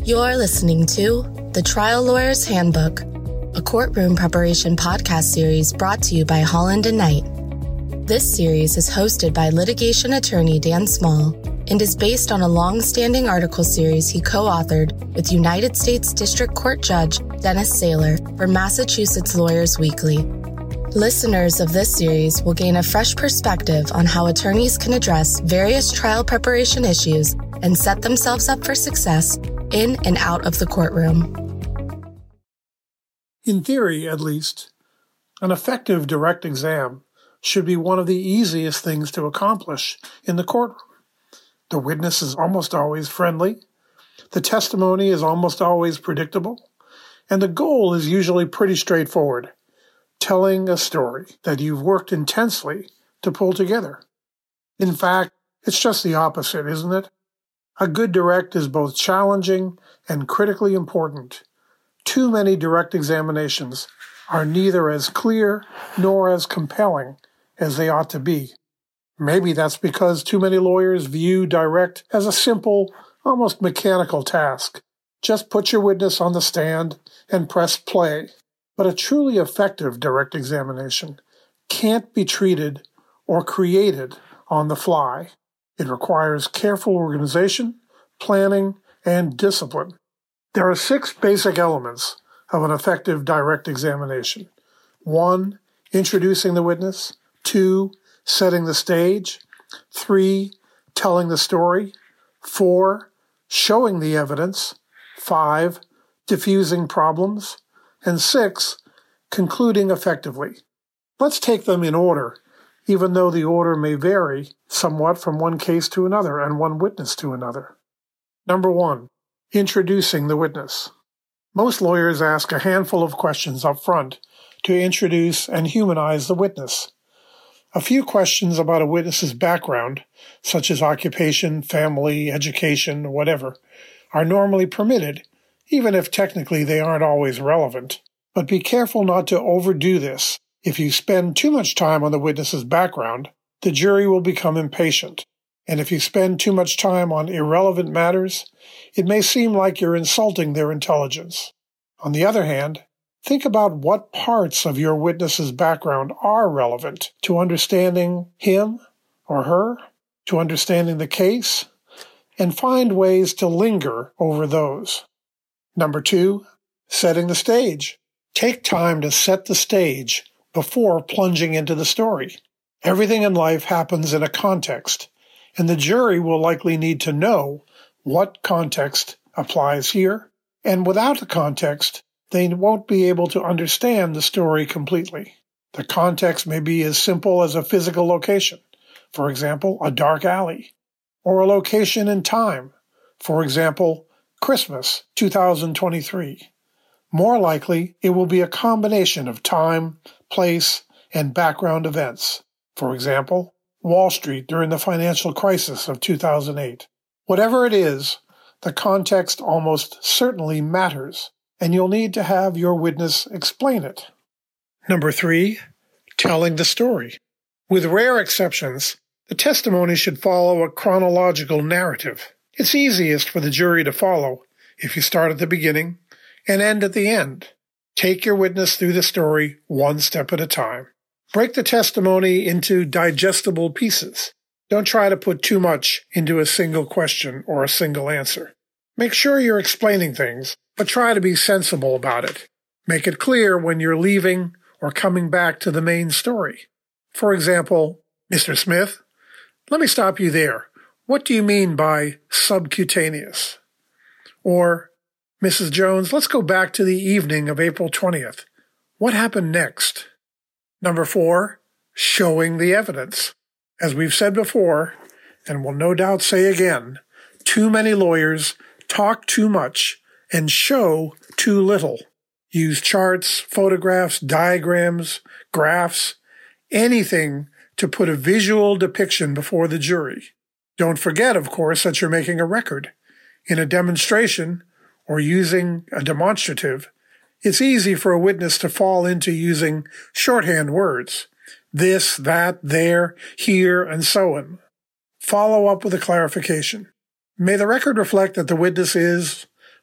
You're listening to The Trial Lawyer's Handbook, a courtroom preparation podcast series brought to you by Holland & Knight. This series is hosted by litigation attorney Dan Small and is based on a long-standing article series he co-authored with United States District Court Judge Dennis Saylor for Massachusetts Lawyers Weekly. Listeners of this series will gain a fresh perspective on how attorneys can address various trial preparation issues and set themselves up for success in and out of the courtroom. In theory, at least, an effective direct exam should be one of the easiest things to accomplish in the courtroom. The witness is almost always friendly, the testimony is almost always predictable, and the goal is usually pretty straightforward: telling a story that you've worked intensely to pull together. In fact, it's just the opposite, isn't it? A good direct is both challenging and critically important. Too many direct examinations are neither as clear nor as compelling as they ought to be. Maybe that's because too many lawyers view direct as a simple, almost mechanical task. Just put your witness on the stand and press play. But a truly effective direct examination can't be treated or created on the fly. It requires careful organization, planning, and discipline. There are 6 basic elements of an effective direct examination. 1, introducing the witness. 2, setting the stage. 3, telling the story. 4, showing the evidence. 5, diffusing problems. And 6, concluding effectively. Let's take them in order, even though the order may vary somewhat from one case to another and one witness to another. Number 1, introducing the witness. Most lawyers ask a handful of questions up front to introduce and humanize the witness. A few questions about a witness's background, such as occupation, family, education, whatever, are normally permitted, even if technically they aren't always relevant. But be careful not to overdo this. If you spend too much time on the witness's background, the jury will become impatient. And if you spend too much time on irrelevant matters, it may seem like you're insulting their intelligence. On the other hand, think about what parts of your witness's background are relevant to understanding him or her, to understanding the case, and find ways to linger over those. Number 2, setting the stage. Take time to set the stage before plunging into the story. Everything in life happens in a context, and the jury will likely need to know what context applies here, and without the context, they won't be able to understand the story completely. The context may be as simple as a physical location, for example, a dark alley, or a location in time, for example, Christmas 2023. More likely, it will be a combination of time, place, and background events. For example, Wall Street during the financial crisis of 2008. Whatever it is, the context almost certainly matters, and you'll need to have your witness explain it. Number 3, telling the story. With rare exceptions, the testimony should follow a chronological narrative. It's easiest for the jury to follow if you start at the beginning and end at the end. Take your witness through the story one step at a time. Break the testimony into digestible pieces. Don't try to put too much into a single question or a single answer. Make sure you're explaining things, but try to be sensible about it. Make it clear when you're leaving or coming back to the main story. For example, Mr. Smith, let me stop you there. What do you mean by subcutaneous? Or, Mrs. Jones, let's go back to the evening of April 20th. What happened next? Number 4, showing the evidence. As we've said before, and will no doubt say again, too many lawyers talk too much and show too little. Use charts, photographs, diagrams, graphs, anything to put a visual depiction before the jury. Don't forget, of course, that you're making a record. In a demonstration, or using a demonstrative, it's easy for a witness to fall into using shorthand words. This, that, there, here, and so on. Follow up with a clarification. May the record reflect that the witness is,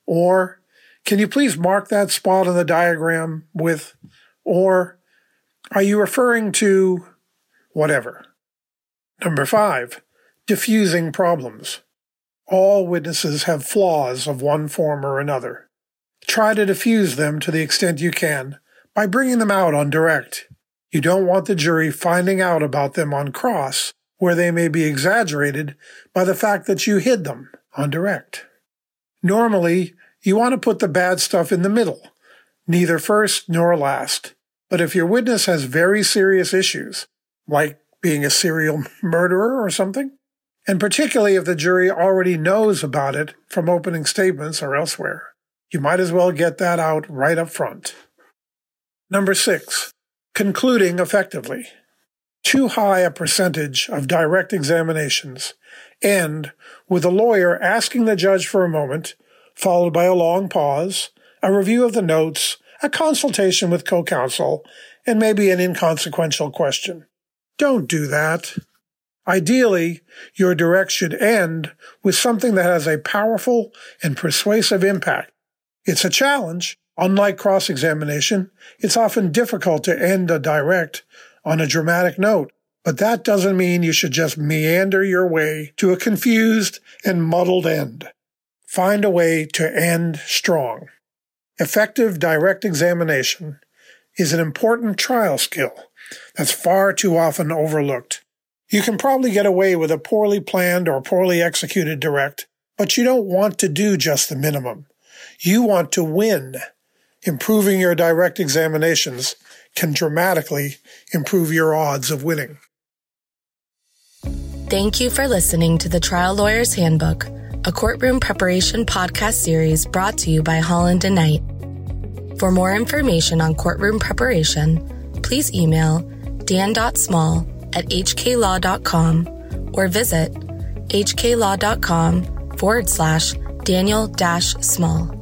Or, can you please mark that spot on the diagram with, or, are you referring to whatever? Number 5, diffusing problems. All witnesses have flaws of one form or another. Try to diffuse them to the extent you can by bringing them out on direct. You don't want the jury finding out about them on cross, where they may be exaggerated by the fact that you hid them on direct. Normally, you want to put the bad stuff in the middle, neither first nor last. But if your witness has very serious issues, like being a serial murderer or something, and particularly if the jury already knows about it from opening statements or elsewhere, you might as well get that out right up front. Number 6, concluding effectively. Too high a percentage of direct examinations end with a lawyer asking the judge for a moment, followed by a long pause, a review of the notes, a consultation with co-counsel, and maybe an inconsequential question. Don't do that. Ideally, your direct should end with something that has a powerful and persuasive impact. It's a challenge. Unlike cross-examination, it's often difficult to end a direct on a dramatic note, but that doesn't mean you should just meander your way to a confused and muddled end. Find a way to end strong. Effective direct examination is an important trial skill that's far too often overlooked. You can probably get away with a poorly planned or poorly executed direct, but you don't want to do just the minimum. You want to win. Improving your direct examinations can dramatically improve your odds of winning. Thank you for listening to the Trial Lawyer's Handbook, a courtroom preparation podcast series brought to you by Holland & Knight. For more information on courtroom preparation, please email dan.small@hklaw.com or visit hklaw.com/Daniel-Small.